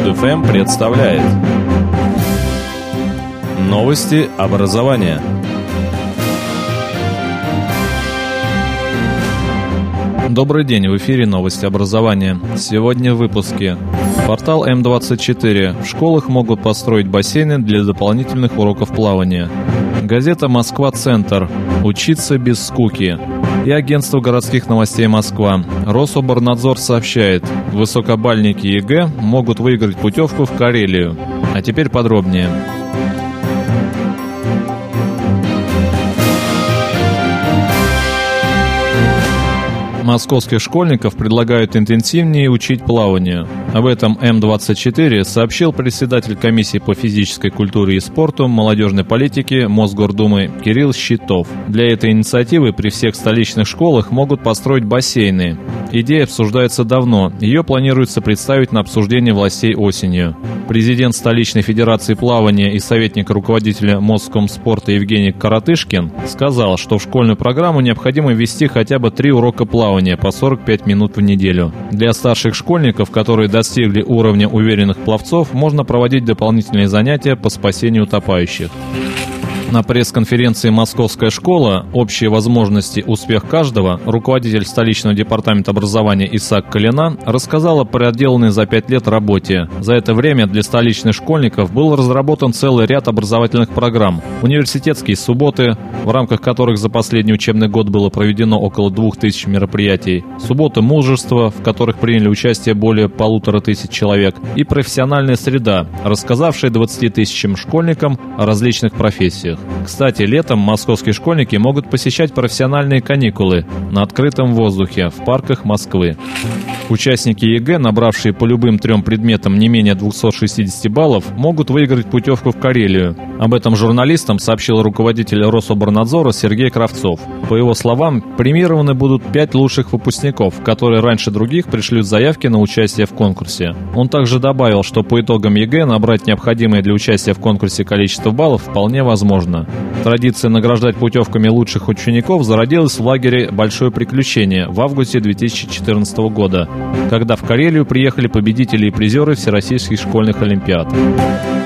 Муд-ФМ представляет новости образования. Добрый день, в эфире новости образования. Сегодня в выпуске. Портал М24. В школах могут построить бассейны для дополнительных уроков плавания. Газета «Москва-Центр». Учиться без скуки. И агентство городских новостей «Москва». Рособорнадзор сообщает, высокобальники ЕГЭ могут выиграть путевку в Карелию. А теперь подробнее. Московских школьников предлагают интенсивнее учить плаванию. Об этом М24 сообщил председатель комиссии по физической культуре и спорту, молодежной политике Мосгордумы Кирилл Щитов. Для этой инициативы при всех столичных школах могут построить бассейны. Идея обсуждается давно, ее планируется представить на обсуждение властей осенью. Президент столичной федерации плавания и советник руководителя Москомспорта Евгений Коротышкин сказал, что в школьную программу необходимо ввести хотя бы 3 урока плавания по 45 минут в неделю. Для старших школьников, которые достигли уровня уверенных пловцов, можно проводить дополнительные занятия по спасению утопающих. На пресс-конференции «Московская школа. Общие возможности. Успех каждого» руководитель столичного департамента образования Исаак Калина рассказал о проделанной за 5 лет работе. За это время для столичных школьников был разработан целый ряд образовательных программ. Университетские субботы, в рамках которых за последний учебный год было проведено около 2000 мероприятий, субботы мужества, в которых приняли участие более 1500 человек, и профессиональная среда, рассказавшая 20 тысячам школьникам о различных профессиях. Кстати, летом московские школьники могут посещать профессиональные каникулы на открытом воздухе в парках Москвы. Участники ЕГЭ, набравшие по любым 3 предметам не менее 260 баллов, могут выиграть путевку в Карелию. Об этом журналистам сообщил руководитель Рособорнадзора Сергей Кравцов. По его словам, премированы будут 5 лучших выпускников, которые раньше других пришлют заявки на участие в конкурсе. Он также добавил, что по итогам ЕГЭ набрать необходимое для участия в конкурсе количество баллов вполне возможно. Традиция награждать путевками лучших учеников зародилась в лагере «Большое приключение» в августе 2014 года, когда в Карелию приехали победители и призеры всероссийских школьных олимпиад.